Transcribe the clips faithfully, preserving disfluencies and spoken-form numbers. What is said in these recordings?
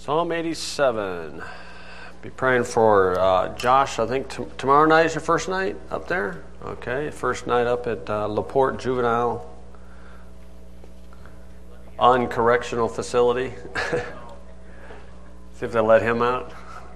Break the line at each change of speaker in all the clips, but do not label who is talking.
Psalm eighty-seven. Be praying for uh, Josh. I think t- tomorrow night is your first night up there. Okay, first night up at uh, LaPorte Juvenile Uncorrectional Facility. See if they let him out.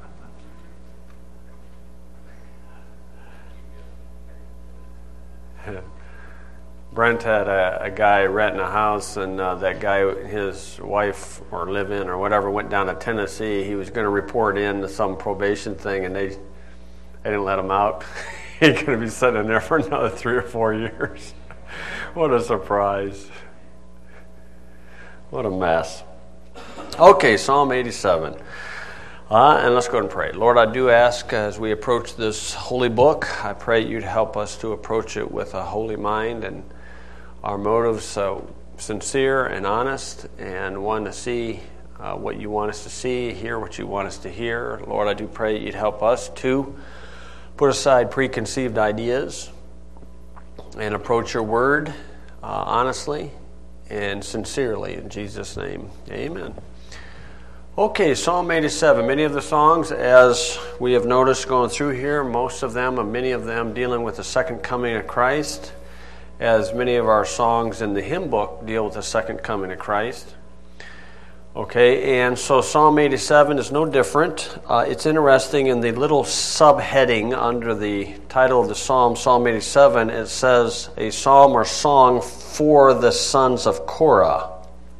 Brent had a, a guy renting a house, and uh, that guy, his wife or live-in or whatever, went down to Tennessee. He was going to report in to some probation thing, and they, they didn't let him out. He's going to be sitting in there for another three or four years. What a surprise. What a mess. Okay, Psalm eighty-seven. Uh, and let's go ahead and pray. Lord, I do ask as we approach this holy book, I pray you'd help us to approach it with a holy mind and our motives so sincere and honest, and want to see uh, what you want us to see, hear what you want us to hear. Lord, I do pray you'd help us to put aside preconceived ideas and approach your word uh, honestly and sincerely. In Jesus' name, amen. Okay, Psalm eighty-seven. Many of the songs, as we have noticed going through here, most of them, and many of them dealing with the second coming of Christ, as many of our songs in the hymn book deal with the second coming of Christ. Okay, and so Psalm eighty-seven is no different. Uh, it's interesting in the little subheading under the title of the psalm, Psalm eighty-seven, it says a psalm or song for the sons of Korah.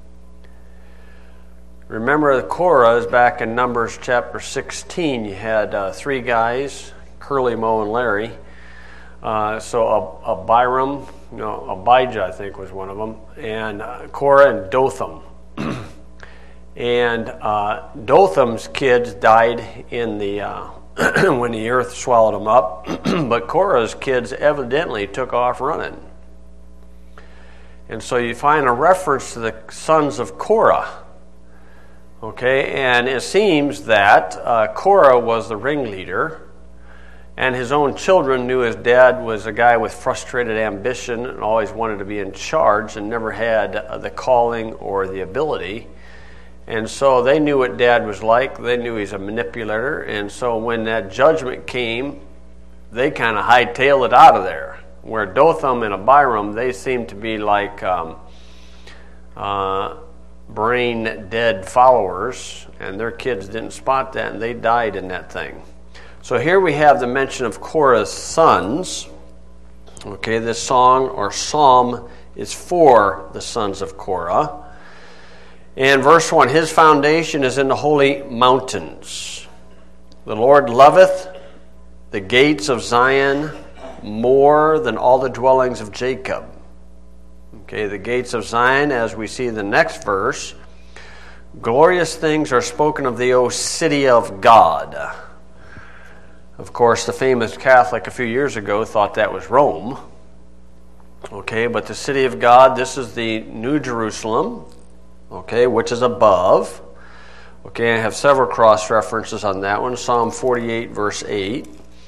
Remember, Korah is back in Numbers chapter sixteen. You had uh, three guys, Curly, Moe, and Larry. Uh, so a, Abiram, no, Abijah, I think, was one of them, and uh, Korah and Dotham. and uh, Dotham's kids died in the uh, when the earth swallowed them up, but Korah's kids evidently took off running. And so you find a reference to the sons of Korah. Okay, and it seems that uh, Korah was the ringleader, and his own children knew his dad was a guy with frustrated ambition and always wanted to be in charge and never had uh, the calling or the ability. And so they knew what dad was like. They knew he's a manipulator. And so when that judgment came, they kind of hightailed it out of there. Where Dotham and Abiram, they seemed to be like um, uh, brain-dead followers, and their kids didn't spot that, and they died in that thing. So here we have the mention of Korah's sons. Okay, this song or psalm is for the sons of Korah. And verse one, his foundation is in the holy mountains. The Lord loveth the gates of Zion more than all the dwellings of Jacob. Okay, the gates of Zion, as we see in the next verse, glorious things are spoken of thee, O city of God. Of course, the famous Catholic a few years ago thought that was Rome. Okay, but the city of God, this is the New Jerusalem, okay, which is above. Okay, I have several cross references on that one. Psalm forty-eight, verse eight.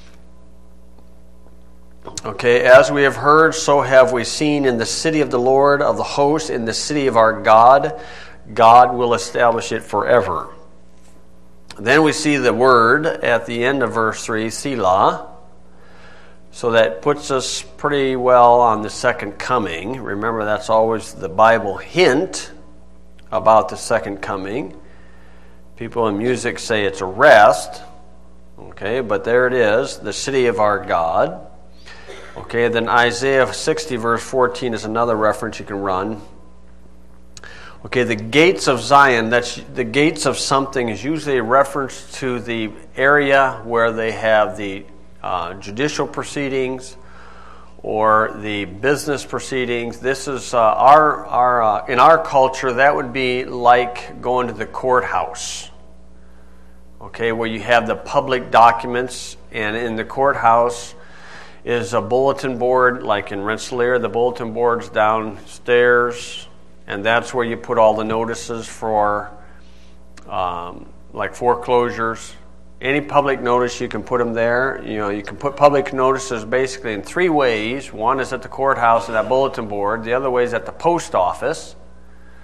Okay, as we have heard, so have we seen in the city of the Lord of the hosts, in the city of our God. God will establish it forever. Then we see the word at the end of verse three, Selah. So that puts us pretty well on the second coming. Remember, that's always the Bible hint about the second coming. People in music say it's a rest. Okay, but there it is, the city of our God. Okay, then Isaiah sixty, verse fourteen is another reference you can run. Okay, the gates of Zion, that's the gates of something is usually a reference to the area where they have the uh, judicial proceedings or the business proceedings. This is uh, our, our uh, in our culture, that would be like going to the courthouse. Okay, where you have the public documents, and in the courthouse is a bulletin board, like in Rensselaer, the bulletin board's downstairs, and that's where you put all the notices for, um, like foreclosures. Any public notice, you can put them there. You know, you can put public notices basically in three ways. One is at the courthouse and that bulletin board. The other way is at the post office.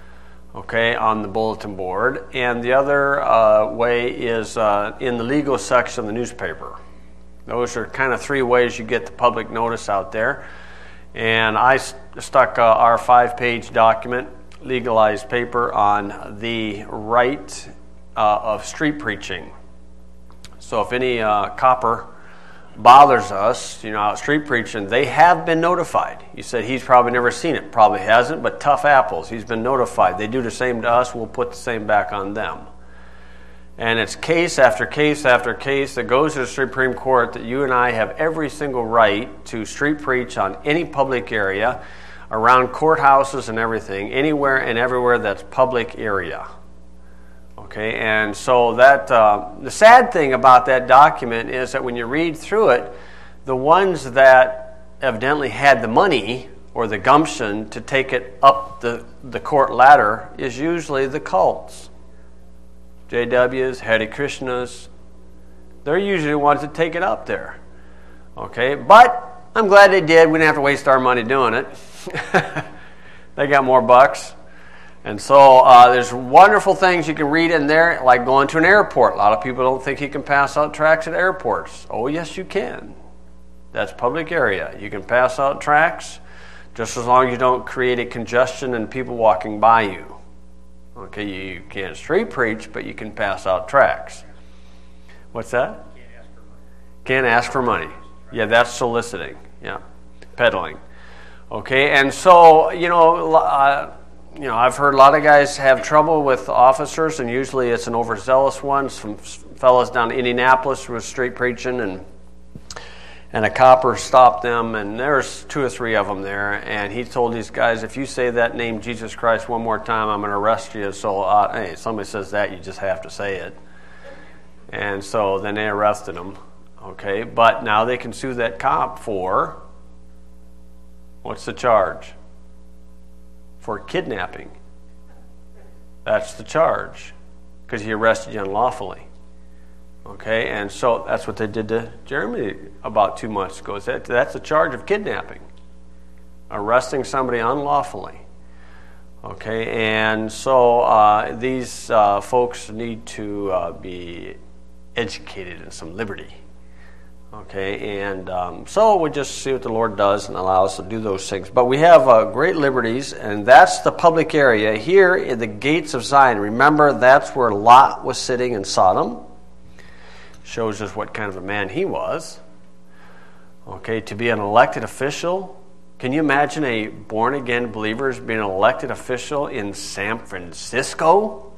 okay, on the bulletin board. And the other uh, way is uh, in the legal section of the newspaper. Those are kind of three ways you get the public notice out there. And I st- stuck uh, our five-page document, legalized paper, on the right uh, of street preaching. So if any uh, copper bothers us, you know, out street preaching, they have been notified. You said he's probably never seen it. Probably hasn't, but tough apples. He's been notified. They do the same to us. We'll put the same back on them. And it's case after case after case that goes to the Supreme Court that you and I have every single right to street preach on any public area, around courthouses and everything, anywhere and everywhere that's public area. Okay, and so that uh, the sad thing about that document is that when you read through it, the ones that evidently had the money or the gumption to take it up the, the court ladder is usually the cults. J Ws, Hare Krishnas, they're usually the ones that take it up there. Okay, but I'm glad they did. We didn't have to waste our money doing it. They got more bucks. And so uh, there's wonderful things you can read in there, like going to an airport. A lot of people don't think you can pass out tracts at airports. Oh, yes, you can. That's public area. You can pass out tracts just as long as you don't create a congestion and people walking by you. Okay, you can't street preach, but you can pass out tracts. What's that?
Can't ask for money.
Can't ask for money. Yeah, that's soliciting. Yeah, peddling. Okay, and so, you know, uh, you know, I've heard a lot of guys have trouble with officers, and usually it's an overzealous one. Some fellas down in Indianapolis who was street preaching, and and a copper stopped them, and there's two or three of them there, and he told these guys, if you say that name Jesus Christ one more time, I'm going to arrest you. So, uh, hey, somebody says that, you just have to say it. And so then they arrested him, okay? But now they can sue that cop for, what's the charge? For kidnapping. That's the charge, because he arrested you unlawfully. Okay, and so that's what they did to Jeremy about two months ago. That, that's a charge of kidnapping, arresting somebody unlawfully. Okay, and so uh, these uh, folks need to uh, be educated in some liberty. Okay, and um, so we'll just see what the Lord does and allow us to do those things. But we have uh, great liberties, and that's the public area. Here in the gates of Zion, remember that's where Lot was sitting in Sodom. Shows us what kind of a man he was. Okay, to be an elected official. Can you imagine a born-again believer being an elected official in San Francisco?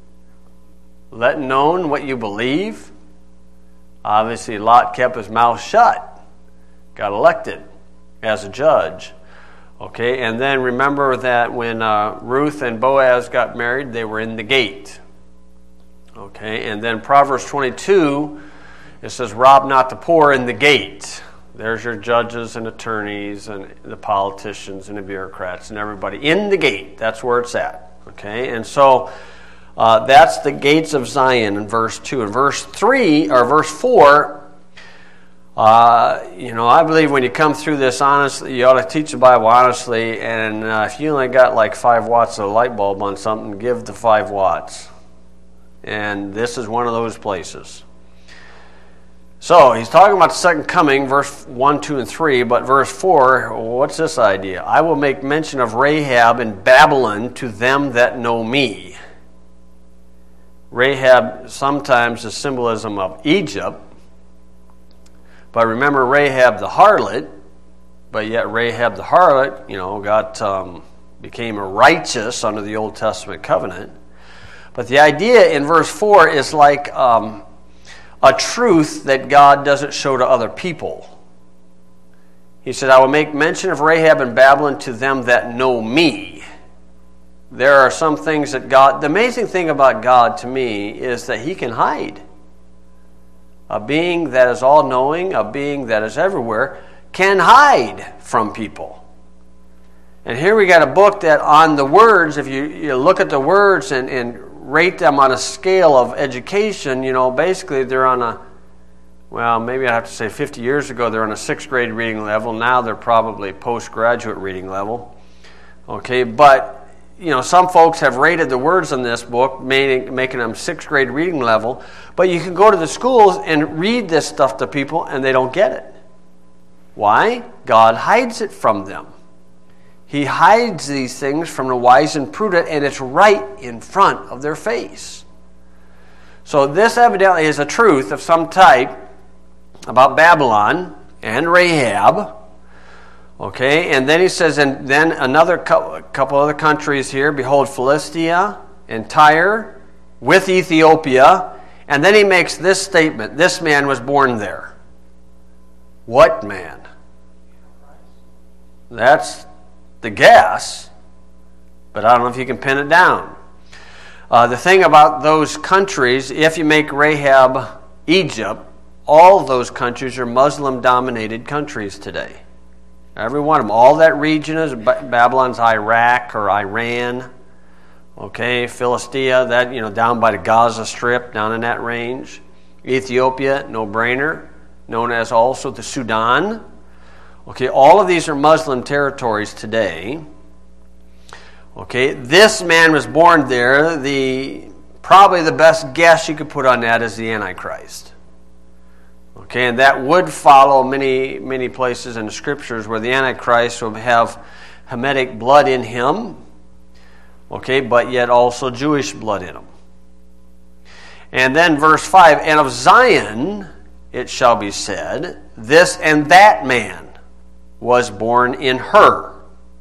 Letting known what you believe? Obviously, Lot kept his mouth shut. Got elected as a judge. Okay, and then remember that when uh, Ruth and Boaz got married, they were in the gate. Okay, and then Proverbs twenty-two, it says, rob not the poor in the gate. There's your judges and attorneys and the politicians and the bureaucrats and everybody in the gate. That's where it's at. Okay, and so uh, that's the gates of Zion in verse two. In verse three, or verse four, uh, you know, I believe when you come through this honestly, you ought to teach the Bible honestly, and uh, if you only got like five watts of a light bulb on something, give the five watts. And this is one of those places. So he's talking about the second coming, verse one, two, and three, but verse four, what's this idea? I will make mention of Rahab in Babylon to them that know me. Rahab sometimes is symbolism of Egypt, but remember Rahab the harlot, but yet Rahab the harlot, you know, got um, became righteous under the Old Testament covenant. But the idea in verse four is like um, a truth that God doesn't show to other people. He said, I will make mention of Rahab and Babylon to them that know me. There are some things that God... The amazing thing about God to me is that he can hide. A being that is all-knowing, a being that is everywhere, can hide from people. And here we got a book that on the words, if you, you look at the words and, and rate them on a scale of education, you know, basically they're on a, well, maybe I have to say fifty years ago they're on a sixth grade reading level. Now they're probably postgraduate reading level. Okay, but you know, some folks have rated the words in this book, making, making them sixth grade reading level, but you can go to the schools and read this stuff to people and they don't get it. Why? God hides it from them. He hides these things from the wise and prudent, and it's right in front of their face. So this evidently is a truth of some type about Babylon and Rahab. Okay, and then he says, and then another couple, couple other countries here. Behold, Philistia and Tyre with Ethiopia. And then he makes this statement. This man was born there. What man? That's the guess, but I don't know if you can pin it down. Uh, the thing about those countries, if you make Rahab Egypt, all those countries are Muslim-dominated countries today. Every one of them. All that region is Babylon's Iraq or Iran. Okay, Philistia, that, you know, down by the Gaza Strip, down in that range. Ethiopia, no-brainer, known as also the Sudan. Okay, all of these are Muslim territories today. Okay, this man was born there. The probably the best guess you could put on that is the Antichrist. Okay, and that would follow many, many places in the Scriptures where the Antichrist will have Hamitic blood in him, okay, but yet also Jewish blood in him. And then verse five, and of Zion it shall be said, this and that man was born in her,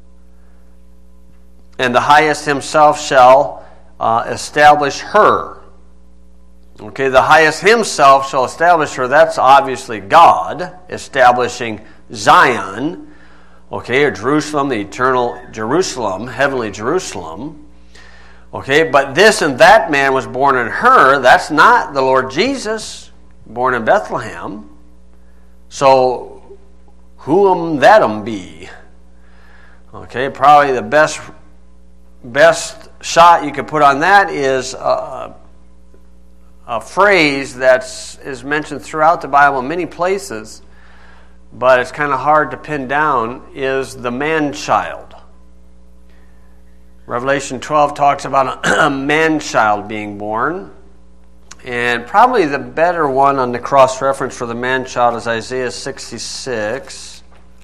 and the highest himself shall uh, establish her. Okay, the highest himself shall establish her. That's obviously God establishing Zion, okay, or Jerusalem, the eternal Jerusalem, heavenly Jerusalem. Okay, but this and that man was born in her. That's not the Lord Jesus, born in Bethlehem. So, who'm that'm be? Okay, probably the best best shot you could put on that is uh, a phrase that is mentioned throughout the Bible in many places, but it's kind of hard to pin down, is the man-child. Revelation twelve talks about a, a man-child being born, and probably the better one on the cross-reference for the man-child is Isaiah sixty-six,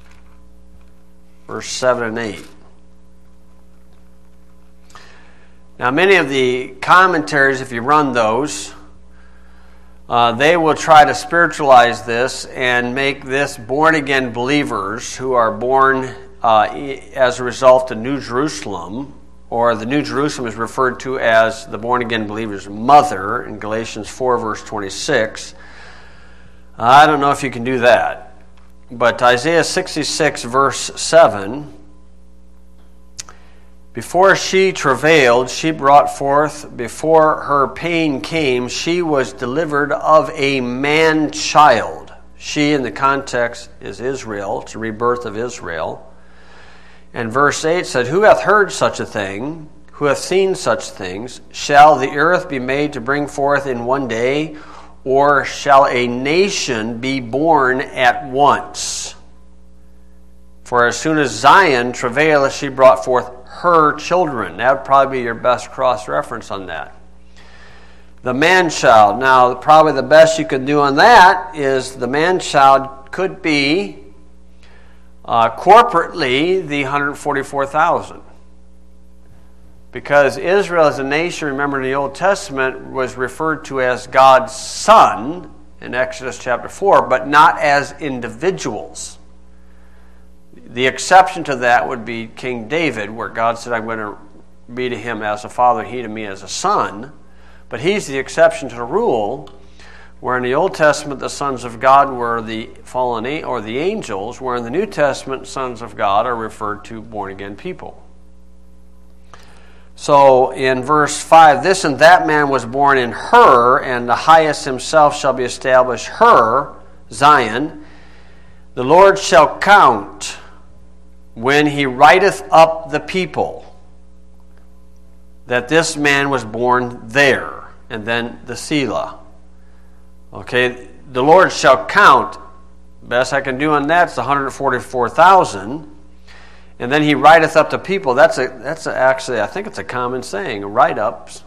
verse seven and eight. Now, many of the commentaries, if you run those, Uh, they will try to spiritualize this and make this born-again believers who are born uh, as a result of New Jerusalem, or the New Jerusalem is referred to as the born-again believer's mother in Galatians four, verse twenty-six. I don't know if you can do that. But Isaiah sixty-six, verse seven, before she travailed, she brought forth. Before her pain came, she was delivered of a man-child. She, in the context, is Israel. It's the rebirth of Israel. And verse eight said, who hath heard such a thing? Who hath seen such things? Shall the earth be made to bring forth in one day? Or shall a nation be born at once? For as soon as Zion travaileth, she brought forth her children. That would probably be your best cross-reference on that. The man-child. Now, probably the best you could do on that is the man-child could be uh, corporately the one hundred forty-four thousand. Because Israel as a nation, remember in the Old Testament, was referred to as God's son in Exodus chapter four, but not as individuals. The exception to that would be King David, where God said, I'm going to be to him as a father, he to me as a son. But he's the exception to the rule, where in the Old Testament the sons of God were the fallen or the angels, where in the New Testament sons of God are referred to born-again people. So in verse five, this and that man was born in her, and the highest himself shall be established her, Zion. The Lord shall count when he writeth up the people, that this man was born there, and then the Selah. Okay, the Lord shall count. Best I can do on that's one hundred forty-four thousand. And then he writeth up the people. That's a that's a, actually, I think it's a common saying, write-ups.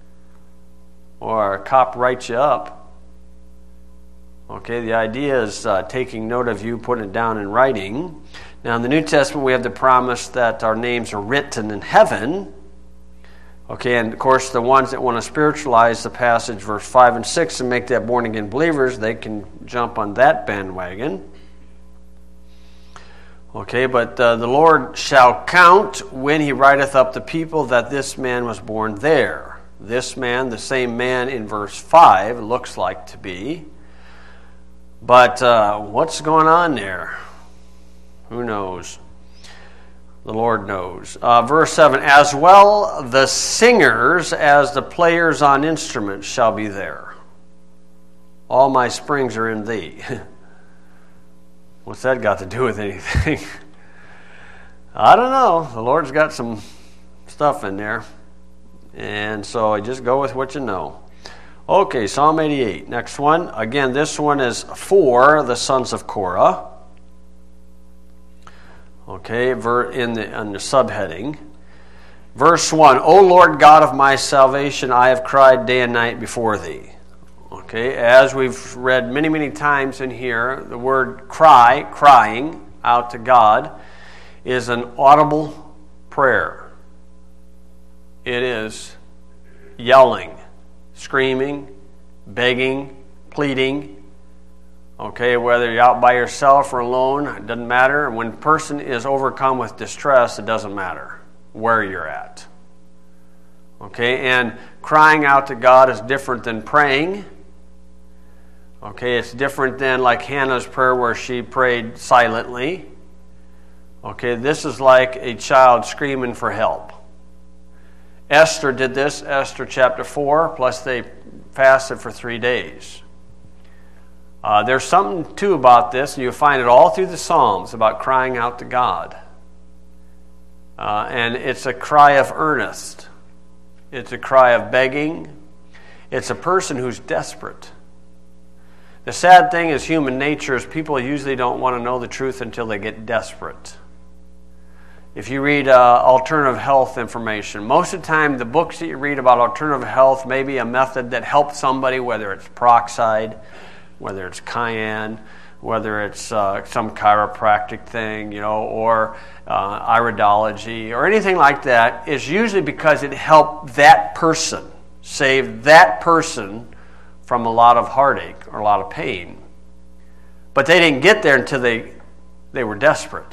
Or a cop writes you up. Okay, the idea is uh, taking note of you, putting it down in writing. Now in the New Testament we have the promise that our names are written in heaven. Okay, and of course the ones that want to spiritualize the passage, verse five and six, and make that born-again believers, they can jump on that bandwagon. Okay, but uh, the Lord shall count when he writeth up the people that this man was born there. This man, the same man in verse five, looks like to be. But uh, what's going on there? Who knows? The Lord knows. Uh, verse seven, as well the singers as the players on instruments shall be there. All my springs are in thee. What's that got to do with anything? I don't know. The Lord's got some stuff in there. And so I just go with what you know. Okay, Psalm eighty-eight. Next one. Again, this one is for the sons of Korah. Okay, in the, in the subheading. Verse one, O Lord God of my salvation, I have cried day and night before thee. Okay, as we've read many, many times in here, the word cry, crying out to God, is an audible prayer. It is yelling, screaming, begging, pleading. Okay, whether you're out by yourself or alone, it doesn't matter. When a person is overcome with distress, it doesn't matter where you're at. Okay, and crying out to God is different than praying. Okay, it's different than like Hannah's prayer where she prayed silently. Okay, this is like a child screaming for help. Esther did this, Esther chapter four, plus they fasted for three days. Uh, there's something, too, about this, and you'll find it all through the Psalms about crying out to God. Uh, and it's a cry of earnest. It's a cry of begging. It's a person who's desperate. The sad thing is human nature is people usually don't want to know the truth until they get desperate. If you read uh, alternative health information, most of the time the books that you read about alternative health may be a method that helps somebody, whether it's peroxide, whether it's cayenne, whether it's uh, some chiropractic thing, you know, or uh, iridology, or anything like that, is usually because it helped that person, save that person from a lot of heartache or a lot of pain. But they didn't get there until they they were desperate.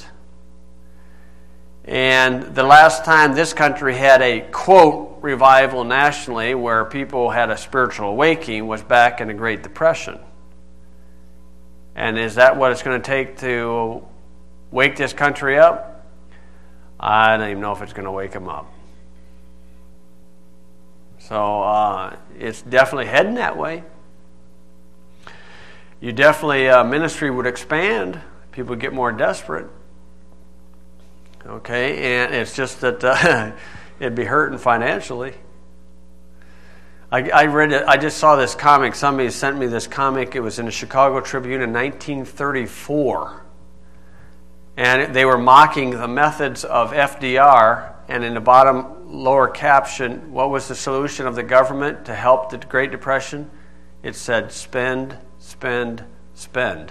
And the last time this country had a, quote, revival nationally where people had a spiritual awakening was back in the Great Depression. And is that what it's going to take to wake this country up? I don't even know if it's going to wake them up. So uh, it's definitely heading that way. You definitely, uh, ministry would expand. People would get more desperate. Okay, and it's just that uh, it'd be hurting financially. I, I read it. I just saw this comic. Somebody sent me this comic. It was in the Chicago Tribune in nineteen thirty-four, and they were mocking the methods of F D R. And in the bottom lower caption, what was the solution of the government to help the Great Depression? It said, "Spend, spend, spend."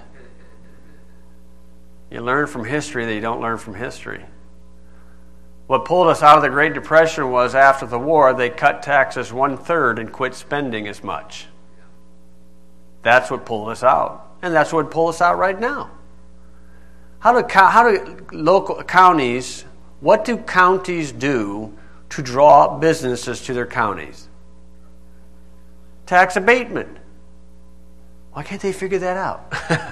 You learn from history that you don't learn from history. What pulled us out of the Great Depression was after the war, they cut taxes one-third and quit spending as much. That's what pulled us out. And that's what would pull us out right now. How do, how do local counties, what do counties do to draw businesses to their counties? Tax abatement. Why can't they figure that out?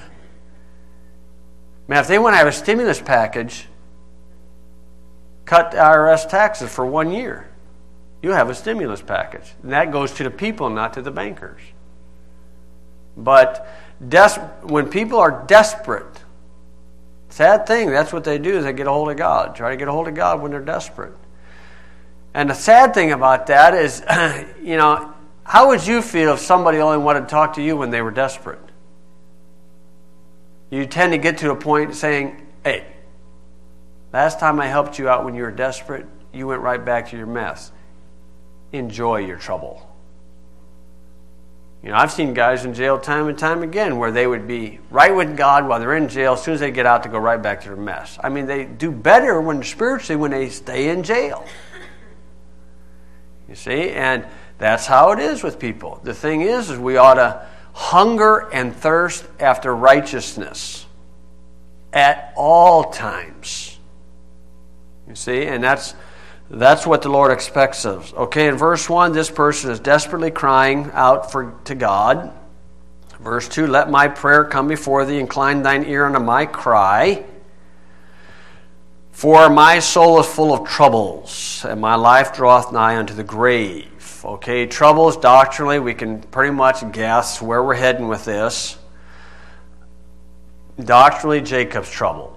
Man, if they want to have a stimulus package, cut the I R S taxes for one year. You have a stimulus package. And that goes to the people, not to the bankers. But des- when people are desperate, sad thing, that's what they do, is they get a hold of God. Try to get a hold of God when they're desperate. And the sad thing about that is, you know, how would you feel if somebody only wanted to talk to you when they were desperate? You tend to get to a point saying, hey, Last time I helped you out when you were desperate, you went right back to your mess. Enjoy your trouble. You know, I've seen guys in jail time and time again where they would be right with God while they're in jail. As soon as they get out, to go right back to their mess. I mean, they do better when spiritually when they stay in jail. You see? And that's how it is with people. The thing is, is we ought to hunger and thirst after righteousness at all times. You see? And that's that's what the Lord expects of us. Okay, in verse one, this person is desperately crying out for to God. Verse two, let my prayer come before thee, incline thine ear unto my cry. For my soul is full of troubles, and my life draweth nigh unto the grave. Okay, troubles doctrinally, we can pretty much guess where we're heading with this. Doctrinally, Jacob's trouble.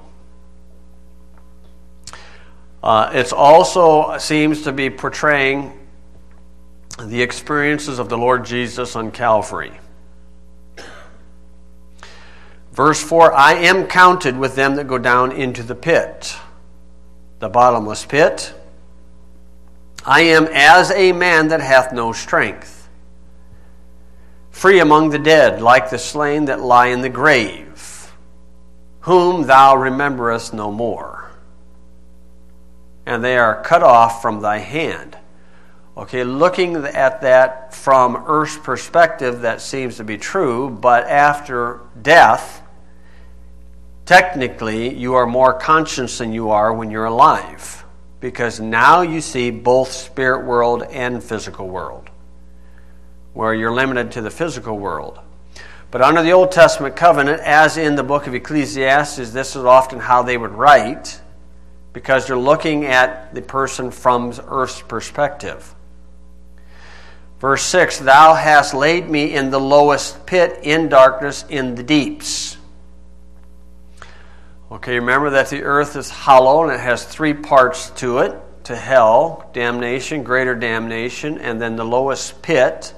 Uh, it also seems to be portraying the experiences of the Lord Jesus on Calvary. Verse four, I am counted with them that go down into the pit, the bottomless pit. I am as a man that hath no strength, free among the dead, like the slain that lie in the grave, whom thou rememberest no more. And they are cut off from thy hand. Okay, looking at that from earth's perspective, that seems to be true, but after death, technically, you are more conscious than you are when you're alive, because now you see both spirit world and physical world, where you're limited to the physical world. But under the Old Testament covenant, as in the book of Ecclesiastes, this is often how they would write, because they're looking at the person from earth's perspective. Verse six, thou hast laid me in the lowest pit, in darkness, in the deeps. Okay, remember that the earth is hollow and it has three parts to it, to hell, damnation, greater damnation, and then the lowest pit,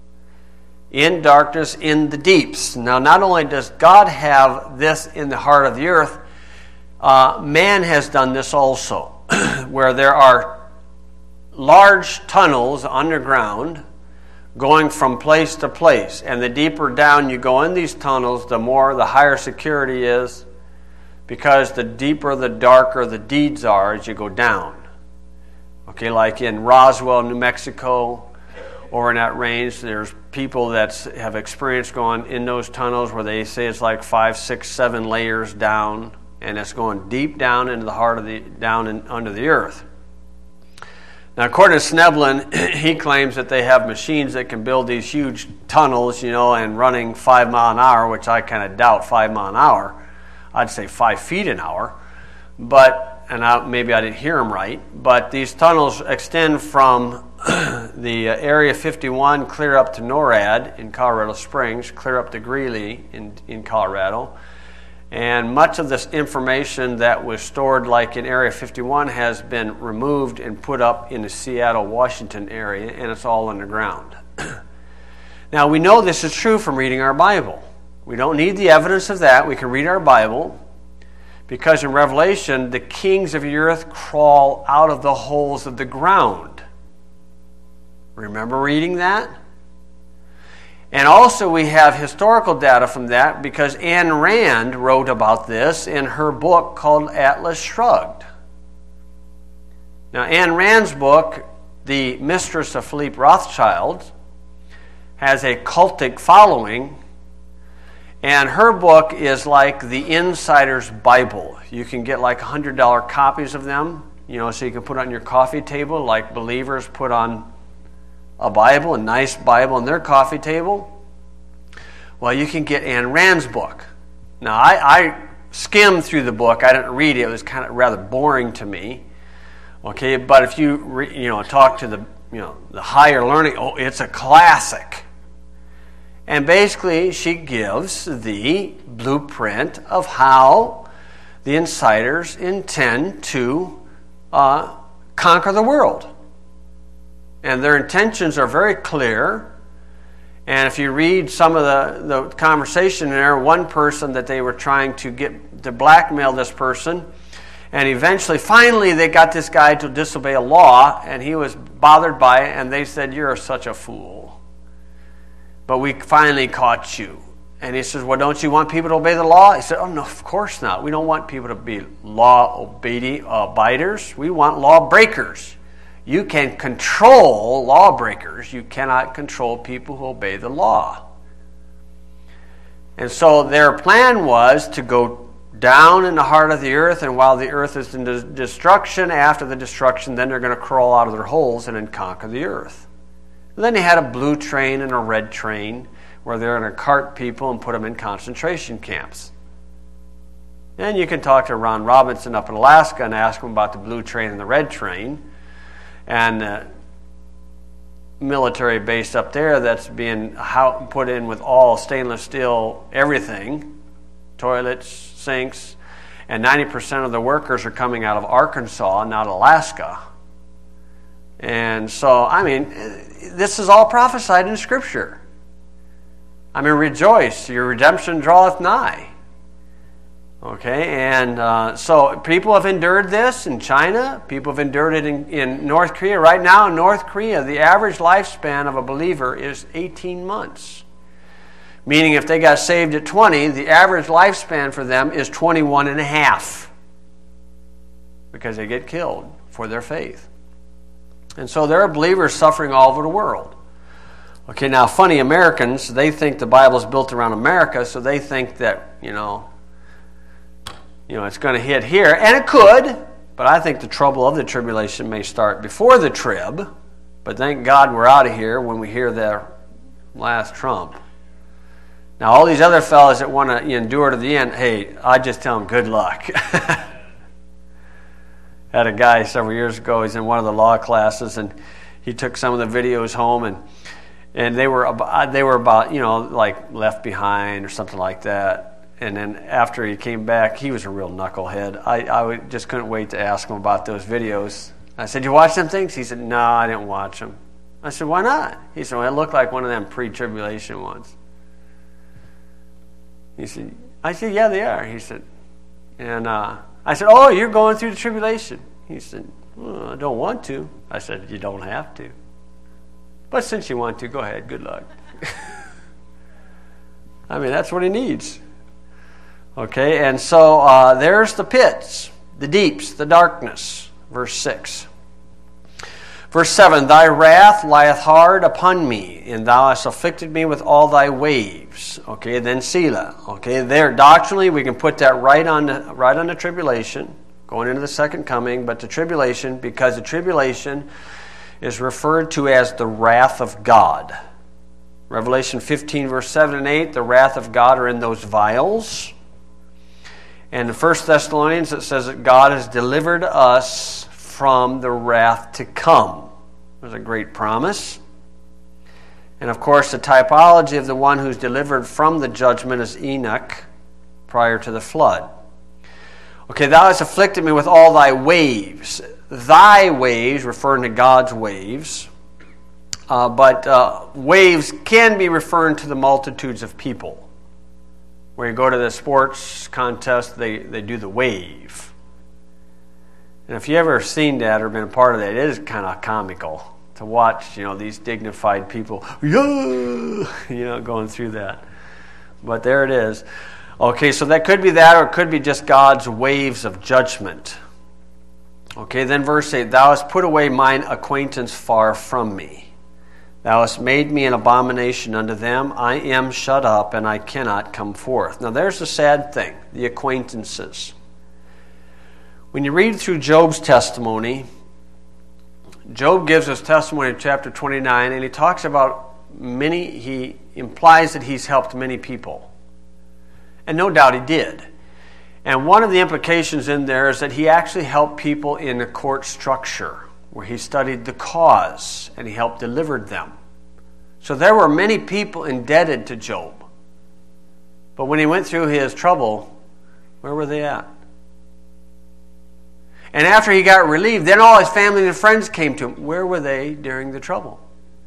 in darkness, in the deeps. Now, not only does God have this in the heart of the earth, Uh, man has done this also, where there are large tunnels underground going from place to place. And the deeper down you go in these tunnels, the more, the higher security is, because the deeper, the darker the deeds are as you go down. Okay, like in Roswell, New Mexico, or in that range, there's people that have experienced going in those tunnels where they say it's like five, six, seven layers down. And it's going deep down into the heart of the, down in, under the earth. Now, according to Sneblin, he claims that they have machines that can build these huge tunnels, you know, and running five mile an hour, which I kind of doubt five mile an hour. I'd say five feet an hour. But, and I, maybe I didn't hear him right, but these tunnels extend from the Area fifty-one clear up to NORAD in Colorado Springs, clear up to Greeley in, in Colorado. And much of this information that was stored like in Area fifty-one has been removed and put up in the Seattle, Washington area, and it's all underground. Now, we know this is true from reading our Bible. We don't need the evidence of that. We can read our Bible, because in Revelation, the kings of the earth crawl out of the holes of the ground. Remember reading that? And also we have historical data from that, because Ayn Rand wrote about this in her book called Atlas Shrugged. Now, Ayn Rand's book, The Mistress of Philippe Rothschild, has a cultic following, and her book is like the Insider's Bible. You can get like one hundred dollars copies of them, you know, so you can put it on your coffee table like believers put on a Bible, a nice Bible on their coffee table. Well, you can get Ayn Rand's book. Now, I, I skimmed through the book. I didn't read it. It was kind of rather boring to me. Okay, but if you re, you know talk to the you know the higher learning, oh, it's a classic. And basically, she gives the blueprint of how the insiders intend to uh, conquer the world. And their intentions are very clear. And if you read some of the, the conversation there, one person that they were trying to get to blackmail this person, And eventually, finally, they got this guy to disobey a law, and he was bothered by it, and they said, "You're such a fool. But we finally caught you." And he says, "Well, don't you want people to obey the law?" He said, "Oh, no, of course not. We don't want people to be law abiders. We want law breakers. You can control lawbreakers. You cannot control people who obey the law." And so their plan was to go down in the heart of the earth, and while the earth is in destruction, after the destruction, then they're going to crawl out of their holes and then conquer the earth. And then they had a blue train and a red train where they're going to cart people and put them in concentration camps. And you can talk to Ron Robinson up in Alaska and ask him about the blue train and the red train. And uh, military base up there that's being how, put in with all stainless steel everything, toilets, sinks, and ninety percent of the workers are coming out of Arkansas, not Alaska. And so, I mean, this is all prophesied in Scripture. I mean, rejoice, your redemption draweth nigh. Okay, and uh, so people have endured this in China. People have endured it in, in North Korea. Right now in North Korea, the average lifespan of a believer is eighteen months. Meaning if they got saved at twenty, the average lifespan for them is twenty-one and a half. Because they get killed for their faith. And so there are believers suffering all over the world. Okay, now funny Americans, they think the Bible's built around America, so they think that, you know, you know, it's going to hit here. And it could, but I think the trouble of the tribulation may start before the trib. But thank God we're out of here when we hear the last trump. Now, all these other fellas that want to endure to the end, hey, I just tell them good luck. Had a guy several years ago, he's in one of the law classes, and he took some of the videos home, and and they were about, they were about, you know, like Left Behind or something like that. And then after he came back, he was a real knucklehead. I, I would, just couldn't wait to ask him about those videos. I said, "You watch them things?" He said, "No, I didn't watch them." I said, "Why not?" He said, "Well, it looked like one of them pre-tribulation ones." He said, I said, "Yeah, they are." He said, and uh, I said, "Oh, you're going through the tribulation." He said, "Well, I don't want to." I said, "You don't have to. But since you want to, go ahead. Good luck." I mean, that's what he needs. Okay, and so uh, there's the pits, the deeps, the darkness. Verse six. Verse seven, "Thy wrath lieth hard upon me, and thou hast afflicted me with all thy waves." Okay, then Selah. Okay, there, doctrinally, we can put that right on the, right on the tribulation, going into the second coming, but the tribulation, because the tribulation is referred to as the wrath of God. Revelation fifteen, verse seven and eight, the wrath of God are in those vials. And in First Thessalonians, it says that God has delivered us from the wrath to come. There's a great promise. And of course, the typology of the one who's delivered from the judgment is Enoch prior to the flood. Okay, "Thou hast afflicted me with all thy waves." Thy waves, referring to God's waves. Uh, but uh, waves can be referring to the multitudes of people. Where you go to the sports contest, they, they do the wave. And if you ever seen that or been a part of that, it is kind of comical to watch, you know, these dignified people, you know, going through that. But there it is. Okay, so that could be that, or it could be just God's waves of judgment. Okay, then verse eight, "Thou hast put away mine acquaintance far from me. Thou hast made me an abomination unto them. I am shut up, and I cannot come forth." Now there's the sad thing, the acquaintances. When you read through Job's testimony, Job gives us testimony in chapter twenty-nine, and he talks about many, he implies that he's helped many people. And no doubt he did. And one of the implications in there is that he actually helped people in the court structure, where he studied the cause and he helped deliver them. So there were many people indebted to Job. But when he went through his trouble, where were they at? And after he got relieved, then all his family and friends came to him. Where were they during the trouble?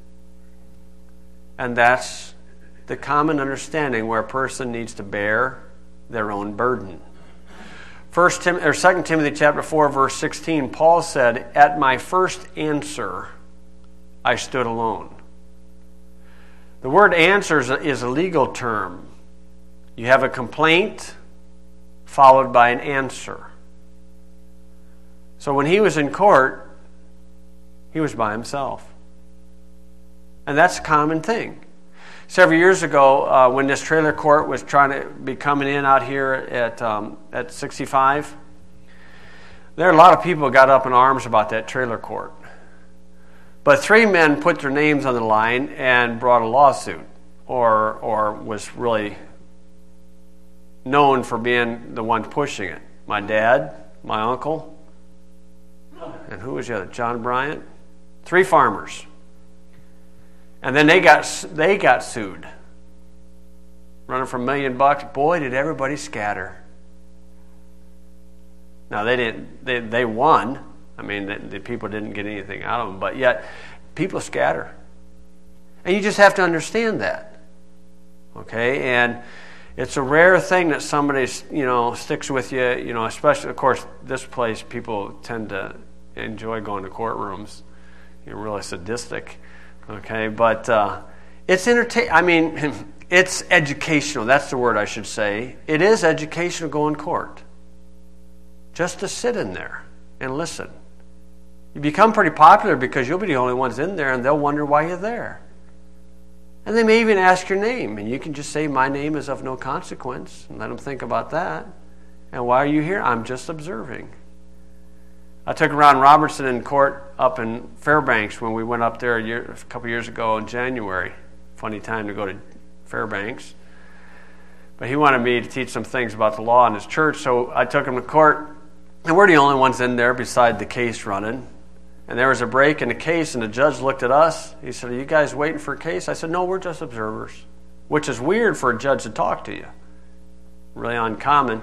And that's the common understanding where a person needs to bear their own burden. First Tim or Second Timothy chapter four, verse sixteen, Paul said, "At my first answer, I stood alone." The word answer is a legal term. You have a complaint followed by an answer. So when he was in court, he was by himself. And that's a common thing. Several years ago, uh, when this trailer court was trying to be coming in out here at um, at sixty-five, there are a lot of people who got up in arms about that trailer court. But three men put their names on the line and brought a lawsuit, or or was really known for being the one pushing it. My dad, my uncle, and who was the other? John Bryant. Three farmers. And then they got they got sued. Running for a million bucks. Boy, did everybody scatter. Now they didn't they, they won. I mean, the, the people didn't get anything out of them, but yet people scatter. And you just have to understand that. Okay? And it's a rare thing that somebody, you know, sticks with you, you know, especially, of course, this place, people tend to enjoy going to courtrooms. You're really sadistic. Okay? But uh, it's entertain. I mean, it's educational. That's the word I should say. It is educational to go in court. Just to sit in there and listen. You become pretty popular because you'll be the only ones in there and they'll wonder why you're there. And they may even ask your name, and you can just say, "My name is of no consequence," and let them think about that. And why are you here? I'm just observing. I took Ron Robertson in court up in Fairbanks when we went up there a, year, a couple years ago in January. Funny time to go to Fairbanks. But he wanted me to teach some things about the law in his church, so I took him to court. And we're the only ones in there beside the case running. And there was a break in the case, and the judge looked at us. He said, "Are you guys waiting for a case?" I said, "No, we're just observers," which is weird for a judge to talk to you. Really uncommon.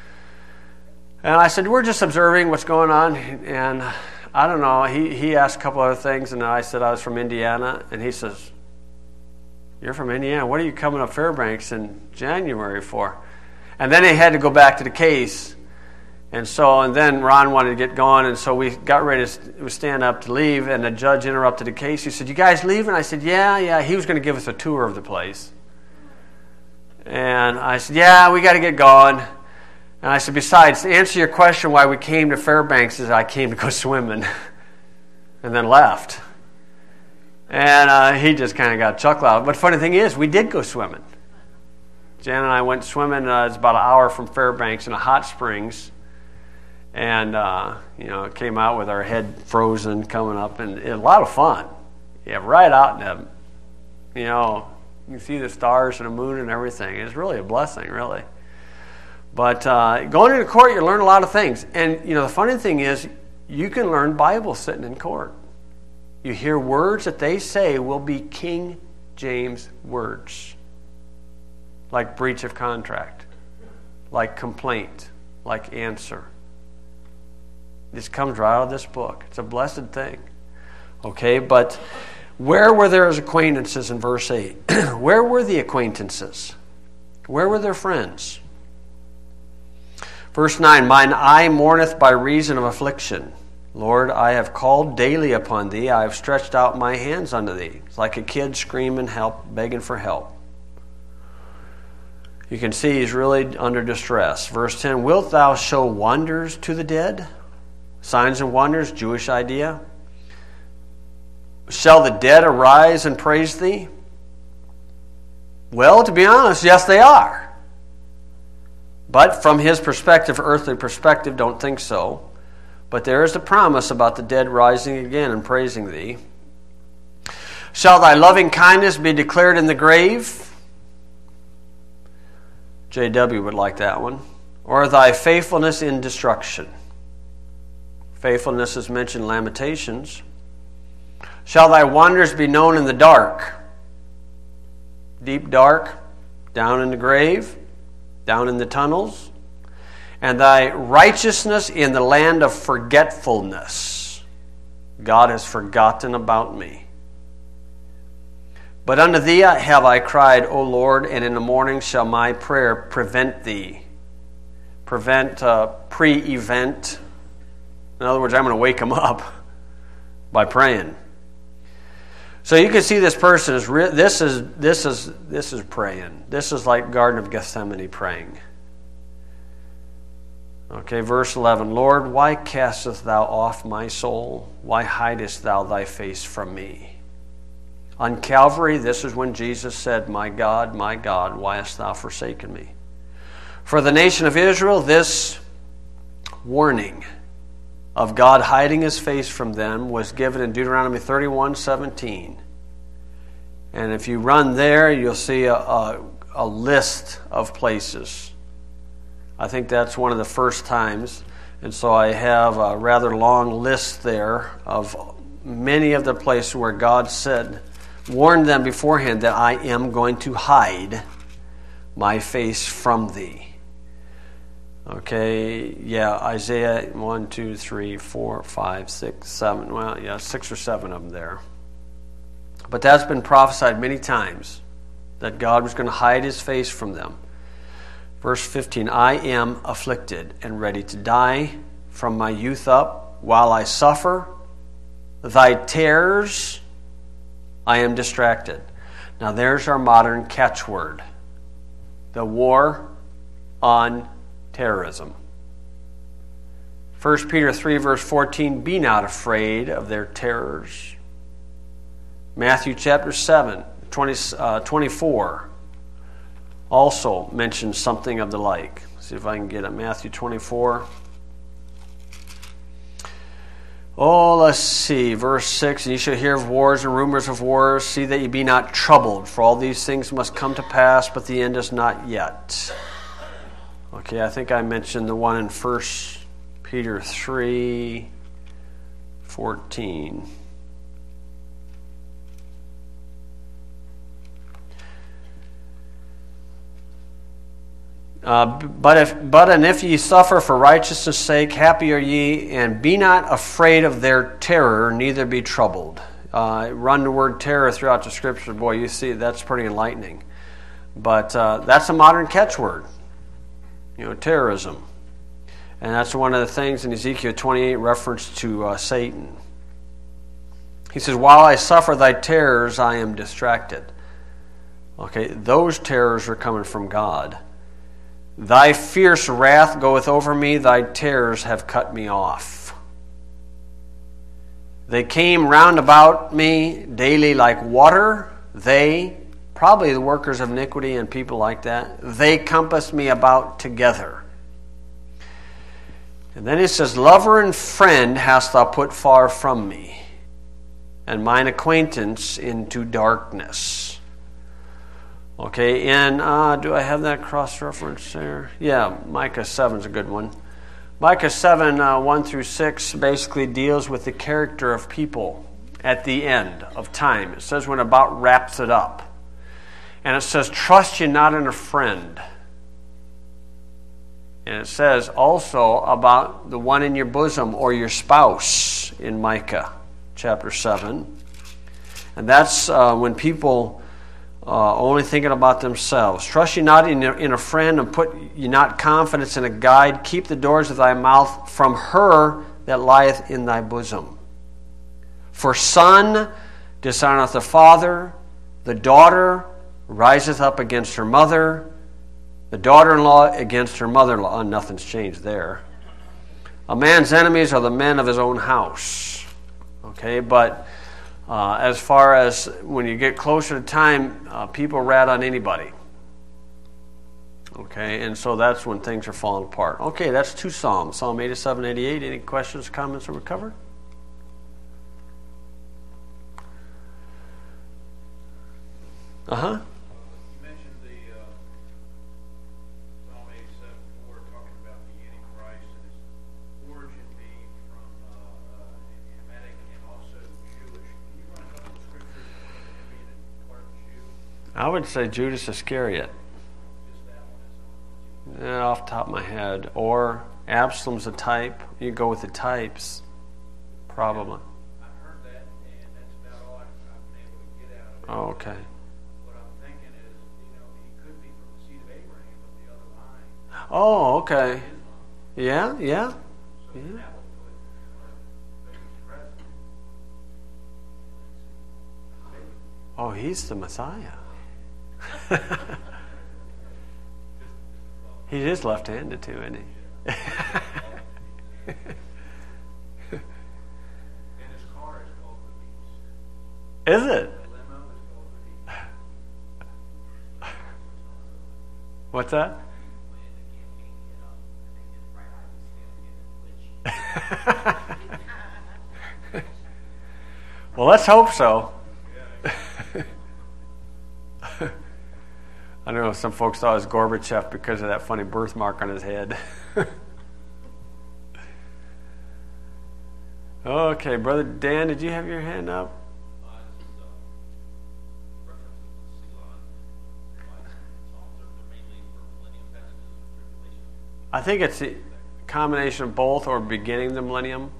And I said, "We're just observing what's going on." And I don't know, he, he asked a couple other things, and I said I was from Indiana. And he says, "You're from Indiana? What are you coming up Fairbanks in January for?" And then he had to go back to the case. And so, and then Ron wanted to get going, and so we got ready to stand up to leave, and the judge interrupted the case. He said, "You guys leaving?" I said, yeah, yeah. He was going to give us a tour of the place. And I said, "Yeah, we got to get going." And I said, "Besides, to answer your question why we came to Fairbanks is I came to go swimming," and then left. And uh, he just kind of got a chuckle out. But the funny thing is, we did go swimming. Jan and I went swimming. Uh, it's about an hour from Fairbanks in a hot springs. And, uh, you know, came out with our head frozen coming up, and it, a lot of fun. Yeah, right out in the, you know, you can see the stars and the moon and everything. It's really a blessing, really. But uh, going into court, you learn a lot of things. And, you know, the funny thing is, you can learn Bible sitting in court. You hear words that they say will be King James words, like breach of contract, like complaint, like answer. This comes right out of this book. It's a blessed thing. Okay, but where were their acquaintances in verse eight? Where were the acquaintances? Where were their friends? Verse nine, "Mine eye mourneth by reason of affliction. Lord, I have called daily upon thee. I have stretched out my hands unto thee." It's like a kid screaming help, begging for help. You can see he's really under distress. Verse ten, "Wilt thou show wonders to the dead?" Signs and wonders, Jewish idea. "Shall the dead arise and praise thee?" Well, to be honest, yes, they are. But from his perspective, earthly perspective, don't think so. But there is a promise about the dead rising again and praising thee. "Shall thy loving kindness be declared in the grave?" J W would like that one. "Or thy faithfulness in destruction?" Faithfulness is mentioned in Lamentations. "Shall thy wonders be known in the dark?" Deep dark, down in the grave, down in the tunnels. "And thy righteousness in the land of forgetfulness." God has forgotten about me. "But unto thee have I cried, O Lord, and in the morning shall my prayer prevent thee." Prevent, uh, pre-event. In other words, I'm going to wake them up by praying. So you can see this person is re- this is this is this is praying. This is like Garden of Gethsemane praying. Okay, verse eleven. Lord, why castest thou off my soul? Why hidest thou thy face from me? On Calvary, this is when Jesus said, My God, my God, why hast thou forsaken me? For the nation of Israel, this warning of God hiding his face from them was given in Deuteronomy thirty-one seventeen. And if you run there, you'll see a, a, a list of places. I think that's one of the first times. And so I have a rather long list there of many of the places where God said, warned them beforehand that I am going to hide my face from thee. Okay, yeah, Isaiah one, two, three, four, five, six, seven. Well, yeah, six or seven of them there. But that's been prophesied many times, that God was going to hide his face from them. Verse fifteen, I am afflicted and ready to die from my youth up. While I suffer thy terrors, I am distracted. Now there's our modern catchword. The war on terrorism. First Peter three, verse fourteen, be not afraid of their terrors. Matthew chapter seven, twenty, uh, twenty-four also mentions something of the like. See if I can get it. Matthew twenty-four. Oh, let's see. Verse six, and ye shall hear of wars and rumors of wars. See that ye be not troubled, for all these things must come to pass, but the end is not yet. Okay, I think I mentioned the one in First Peter three fourteen. Uh, but if but and if ye suffer for righteousness' sake, happy are ye, and be not afraid of their terror, neither be troubled. Uh, run the word terror throughout the Scripture, boy, you see that's pretty enlightening. But uh, that's a modern catchword, you know, terrorism, and that's one of the things in Ezekiel twenty-eight, reference to uh, Satan. He says, "While I suffer thy terrors, I am distracted." Okay, those terrors are coming from God. Thy fierce wrath goeth over me, thy terrors have cut me off. They came round about me daily like water. They, probably the workers of iniquity and people like that, they compassed me about together. And then it says, lover and friend hast thou put far from me, and mine acquaintance into darkness. Okay, and uh, do I have that cross-reference there? Yeah, Micah seven is a good one. Micah seven, uh, one through six, basically deals with the character of people at the end of time. It says when about wraps it up. And it says, trust ye not in a friend. And it says also about the one in your bosom or your spouse in Micah chapter seven. And that's uh, when people... Uh, only thinking about themselves. Trust ye not in a, in a friend, and put ye not confidence in a guide. Keep the doors of thy mouth from her that lieth in thy bosom. For son dishonoureth the father, the daughter riseth up against her mother, the daughter-in-law against her mother-in-law. Oh, nothing's changed there. A man's enemies are the men of his own house. Okay, but... Uh, as far as when you get closer to time, uh, people rat on anybody. Okay, and so that's when things are falling apart. Okay, that's two Psalms. Psalm eighty-seven, eighty-eight. Any questions, comments, or we covered? Uh-huh. I would say Judas Iscariot. Yeah, off the top of my head. Or Absalom's a type. You go with the types. Probably.
I've heard that, and that's about all I've been able to get out of it.
Oh, okay.
What I'm thinking is, you know, he could be from the seed of Abraham, but the other line.
Oh, okay. Yeah, yeah.
So
Yeah.
that would put our baby to rest.
Oh, he's the Messiah. He is left-handed too, isn't he?
And his car is called the Beast.
Is it?
The limo is called the Beast.
What's that? Well, let's hope so. I don't know, some folks thought it was Gorbachev because of that funny birthmark on his head. Okay, Brother Dan, did you have your hand up? I think it's a combination of both, or beginning the millennium.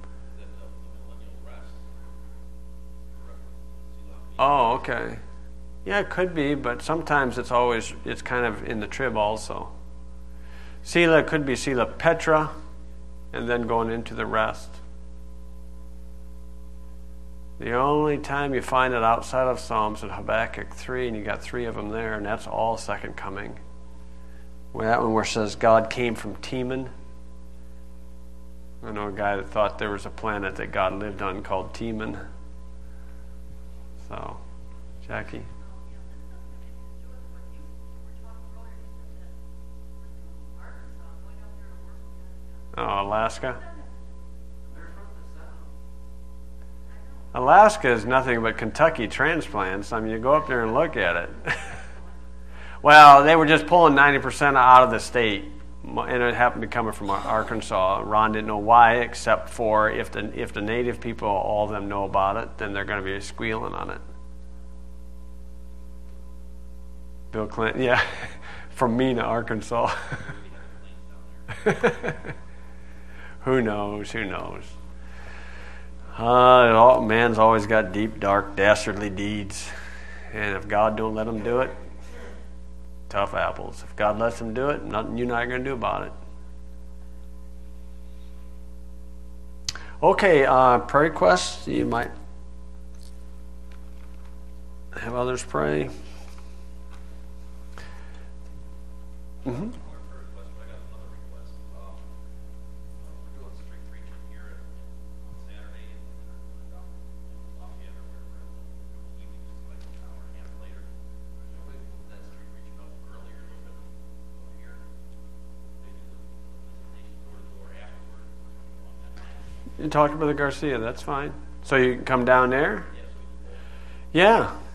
Oh, okay. Yeah, it could be, but sometimes it's always, it's kind of in the trib also. Sela could be Sela Petra, and then going into the rest. The only time you find it outside of Psalms is Habakkuk three, and you got three of them there, and that's all second coming. Well, that one where it says God came from Teman. I know a guy that thought there was a planet that God lived on called Teman. So, Jackie? Oh, Alaska? Alaska is nothing but Kentucky transplants. I mean, you go up there and look at it. Well, they were just pulling ninety percent out of the state, and it happened to come from Arkansas. Ron didn't know why, except for if the if the native people, all of them know about it, then they're going to be squealing on it. Bill Clinton, yeah, from Mena, Arkansas. Who knows? Who knows? Uh, all, man's always got deep, dark, dastardly deeds, and if God don't let him do it, tough apples. If God lets him do it, nothing you're not going to do about it. Okay, uh, prayer requests. You might have others pray. Mm-hmm. You talked to Brother Garcia, that's fine. So you can come down there? Yeah.